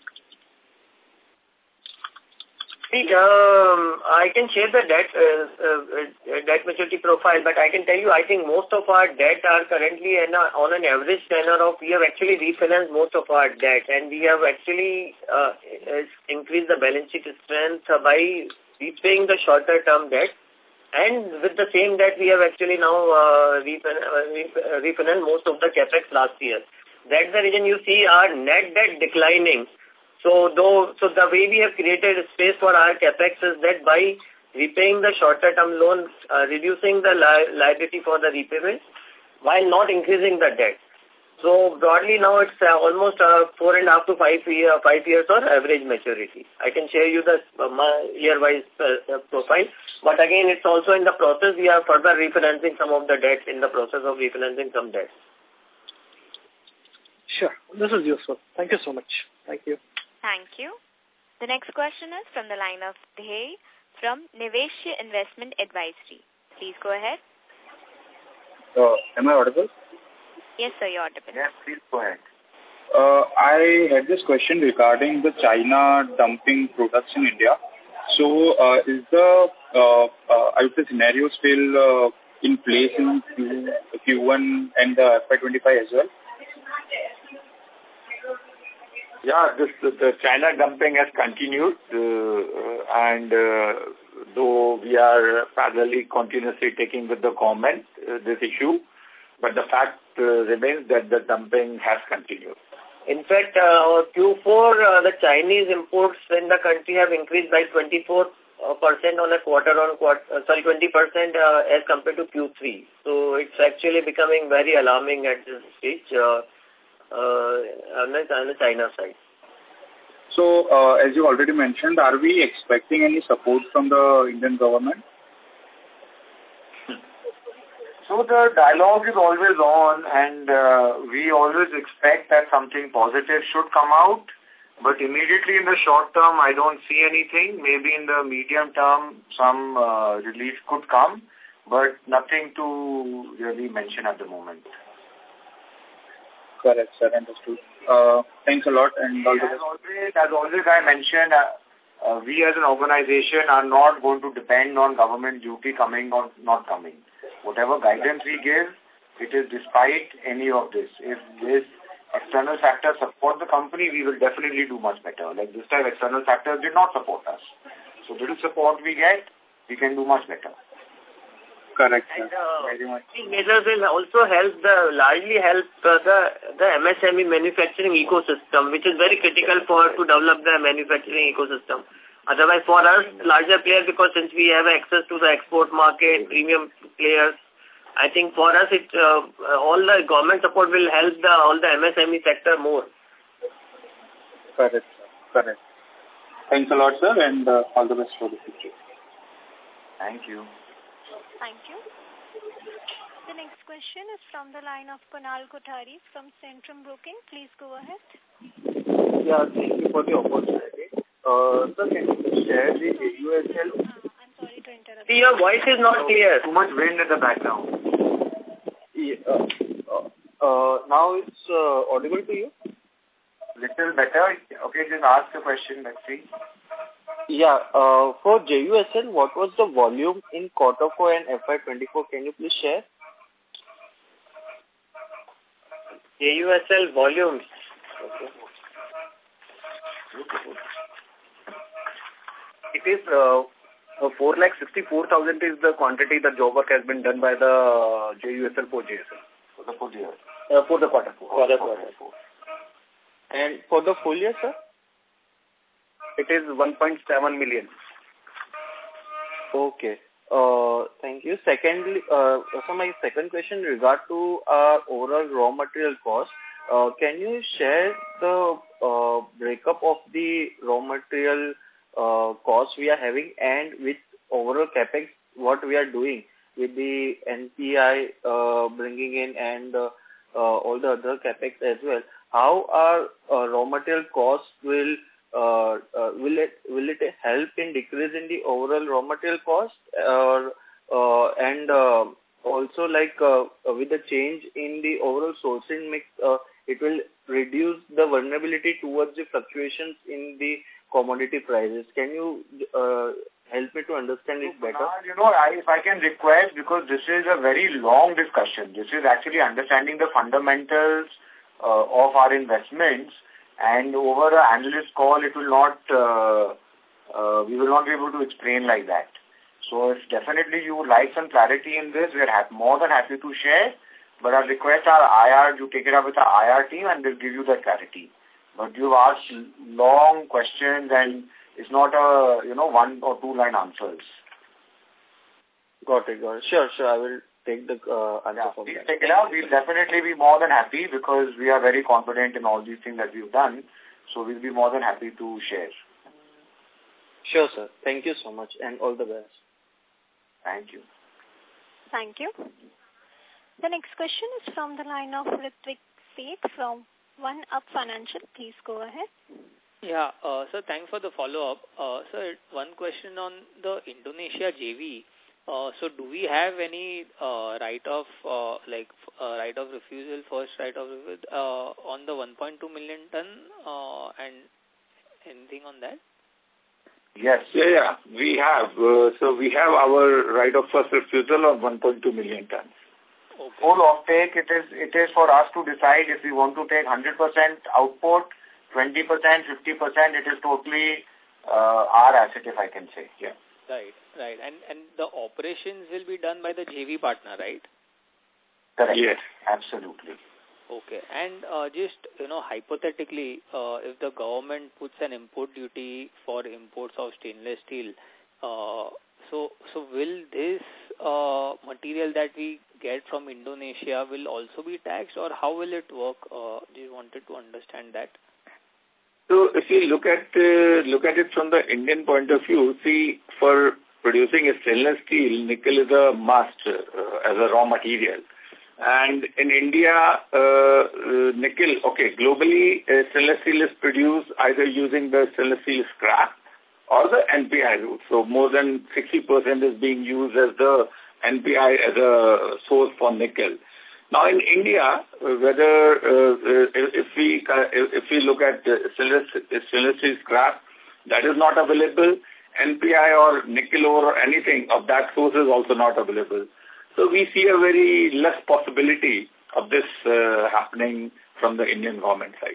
See, um, I can share the debt uh, uh, debt maturity profile, but I can tell you, I think most of our debt are currently in a, on an average tenor of, we have actually refinanced most of our debt, and we have actually uh, increased the balance sheet strength by repaying the shorter term debt. And with the same debt, we have actually now uh, refinanced most of the capex last year. That's the reason you see our net debt declining. So though, so the way we have created a space for our capex is that by repaying the shorter term loan, uh, reducing the li liability for the repayment, while not increasing the debt. So broadly now it's uh, almost uh, four and a half to five, year, five years or average maturity. I can share you the uh, year-wise uh, profile. But again, it's also in the process. We are further refinancing some of the debts in the process of refinancing some debts. Sure. This is useful. Thank you so much. Thank you. Thank you. The next question is from the line of Dhey from Nivesh Investment Advisory. Please go ahead. Uh, am I audible? Yes, sir, you're audible. Yes, please go ahead. Uh, I had this question regarding the China dumping products in India. So, uh, is the, uh, uh, I would say, scenario still uh, in place in Q, Q one and the F Y twenty-five as well? Yeah, this, the, the China dumping has continued, uh, and uh, though we are parallelly continuously taking with the government uh, this issue, but the fact uh, remains that the dumping has continued. In fact, uh, Q four, uh, the Chinese imports in the country have increased by twenty-four percent on a quarter-on-quarter, uh, sorry, twenty percent uh, as compared to Q three. So it's actually becoming very alarming at this stage uh, uh, on, the, on the China side. So, uh, as you already mentioned, are we expecting any support from the Indian government? So the dialogue is always on, and uh, we always expect that something positive should come out. But immediately in the short term, I don't see anything. Maybe in the medium term, some uh, relief could come, but nothing to really mention at the moment. Correct, sir. Understood. Uh, thanks a lot. And all the as, always, as always, I mentioned, uh, uh, we as an organization are not going to depend on government duty coming or not coming. Whatever guidance we give, it is despite any of this. If this external factors support the company, we will definitely do much better. Like this time, external factors did not support us. So little support we get, we can do much better. Correct, sir. And, uh, Very much. These measures will also help the, largely help uh, the, the M S M E manufacturing ecosystem, which is very critical for to develop the manufacturing ecosystem. Otherwise, for us, larger players, because since we have access to the export market, premium players, I think for us, it uh, all the government support will help the all the M S M E sector more. Correct, sir. Correct. Thanks a lot, sir, and uh, all the best for the future. Thank you. Thank you. The next question is from the line of Kunal Kothari from Centrum Broking. Please go ahead. Yeah, thank you for the opportunity. Uh, sir, can you share the J U S L? Uh, I'm sorry to interrupt. See, your voice is not clear. Too much wind in the background. Yeah, uh, uh, uh, now it's uh, audible to you? Little better. Okay, just ask the question. Let's see. Yeah, uh, for J U S L, what was the volume in quarter four and F Y twenty-four? Can you please share? J U S L volumes. Okay. It is uh, uh, four lakh sixty-four thousand is the quantity the job work has been done by the J U S L for J S L. For the full year. Uh, for the quarter four. For the quarter four. And for the full year, sir? It is one point seven million. Okay. Uh, thank you. Secondly, uh, so my second question regard to our overall raw material cost. Uh, can you share the uh, breakup of the raw material uh, cost we are having and with overall capex what we are doing with the N P I uh, bringing in and uh, uh, all the other capex as well? How our uh, raw material cost will Uh, uh, will it will it help in decreasing the overall raw material cost, or uh, and uh, also like uh, with the change in the overall sourcing mix, uh, it will reduce the vulnerability towards the fluctuations in the commodity prices. Can you uh, help me to understand it better? Uh, you know, I, if I can request, because this is a very long discussion. This is actually understanding the fundamentals uh, of our investments. And over an analyst call, it will not, uh, uh, we will not be able to explain like that. So if definitely you would like some clarity in this, we are more than happy to share. But I'll request our I R, you take it up with the I R team and they'll give you that clarity. But you've asked long questions and it's not a, you know, one or two line answers. Got it, got it. Sure, sure. I will take the uh, answer yeah, from please that. take it out. We'll definitely be more than happy because we are very confident in all these things that we've done. So we'll be more than happy to share. Sure, sir. Thank you so much and all the best. Thank you. Thank you. The next question is from the line of Ritvik Seth from One Up Financial. Please go ahead. Yeah, uh, so thanks for the follow-up. Uh, sir, one question on the Indonesia J V. Uh, so do we have any uh, right of, uh, like, uh, right of refusal, first right of refusal uh, on the one point two million ton uh, and anything on that? Yes, yeah, yeah, we have. Uh, so we have our right of first refusal of one point two million tons. Okay. Full offtake, it is, it is for us to decide if we want to take one hundred percent output, twenty percent, fifty percent, it is totally uh, our asset, if I can say. Yeah. Right, right. And and the operations will be done by the J V partner, right? Correct. Yes. Absolutely. Okay. And uh, just, you know, hypothetically, uh, if the government puts an import duty for imports of stainless steel, uh, so so will this uh, material that we get from Indonesia will also be taxed, or how will it work? Uh, just wanted to understand that. So if you look at uh, look at it from the Indian point of view, see, for producing a stainless steel, nickel is a must uh, as a raw material. And in India, uh, uh, nickel, okay, globally, uh, stainless steel is produced either using the stainless steel scrap or the N P I route. So more than sixty percent is being used as the N P I as a source for nickel. Now in India, whether uh, if we if we look at stainless steel scrap, that is not available. N P I or nickel ore or anything of that source is also not available. So we see a very less possibility of this uh, happening from the Indian government side.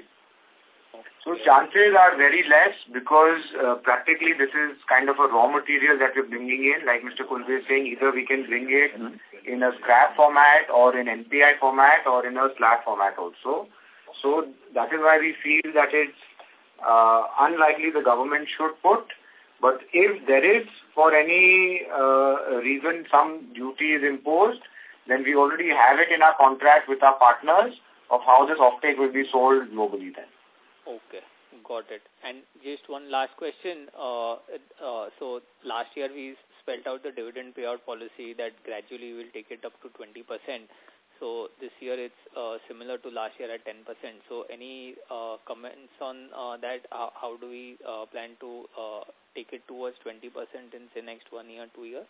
So chances are very less because uh, practically this is kind of a raw material that we're bringing in. Like Mister Kulve is saying, either we can bring it mm-hmm. in a scrap format or in N P I format or in a slag format also. So that is why we feel that it's uh, unlikely the government should put. But if there is, for any uh, reason, some duty is imposed, then we already have it in our contract with our partners of how this offtake will be sold globally then. Okay, got it. And just one last question. Uh, uh, so last year we spelled out the dividend payout policy that gradually we will take it up to twenty percent. So this year it's uh, similar to last year at ten percent. So any uh, comments on uh, that? How, how do we uh, plan to uh, take it towards twenty percent in say next one year, two years?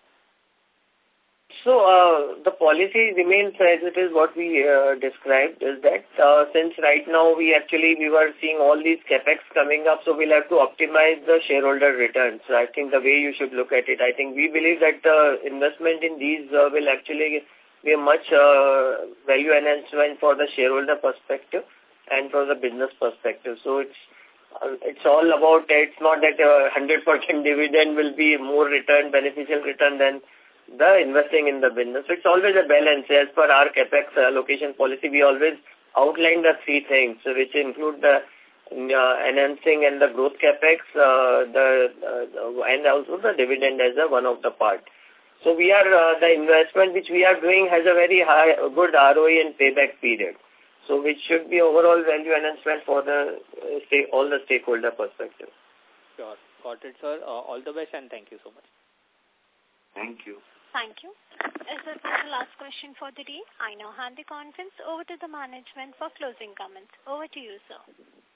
So uh, the policy remains as it is what we uh, described is that uh, since right now we actually we were seeing all these capex coming up, so we'll have to optimize the shareholder returns. So I think the way you should look at it, I think we believe that the investment in these uh, will actually be a much uh, value enhancement for the shareholder perspective and for the business perspective. So it's uh, it's all about, it's not that a one hundred percent dividend will be more return, beneficial return than the investing in the business. So it's always a balance. As per our capex allocation policy, we always outline the three things, which include the uh, enhancing and the growth capex, uh, the uh, and also the dividend as a one of the part. So we are, uh, the investment which we are doing has a very high, good R O E and payback period. So which should be overall value enhancement for the uh, stay, all the stakeholder perspective. Sure. Got it, sir. Uh, all the best and thank you so much. Thank you. Thank you. As this is the last question for the day, I now hand the conference over to the management for closing comments. Over to you, sir.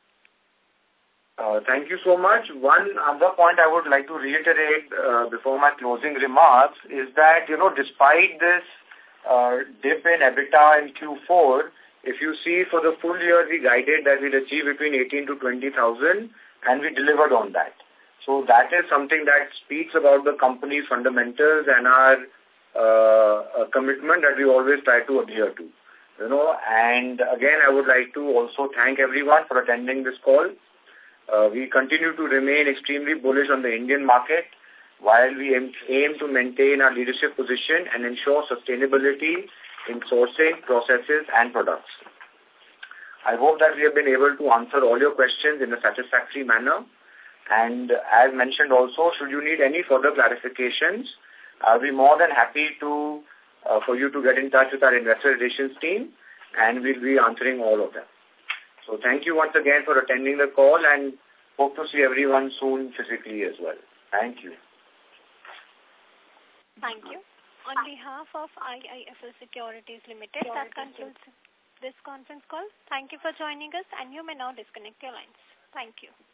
Uh, thank you so much. One other point I would like to reiterate uh, before my closing remarks is that, you know, despite this uh, dip in EBITDA in Q four, if you see for the full year, we guided that we'll achieve between eighteen to twenty thousand and we delivered on that. So that is something that speaks about the company's fundamentals and our uh, commitment that we always try to adhere to. You know, and again, I would like to also thank everyone for attending this call. Uh, we continue to remain extremely bullish on the Indian market while we aim, aim to maintain our leadership position and ensure sustainability in sourcing, processes, and products. I hope that we have been able to answer all your questions in a satisfactory manner. And as mentioned also, should you need any further clarifications, I'll be more than happy to uh, for you to get in touch with our investor relations team, and we'll be answering all of them. So thank you once again for attending the call, and hope to see everyone soon physically as well. Thank you. Thank you. On behalf of I I F L Securities Limited, that concludes this conference call. Thank you for joining us, and you may now disconnect your lines. Thank you.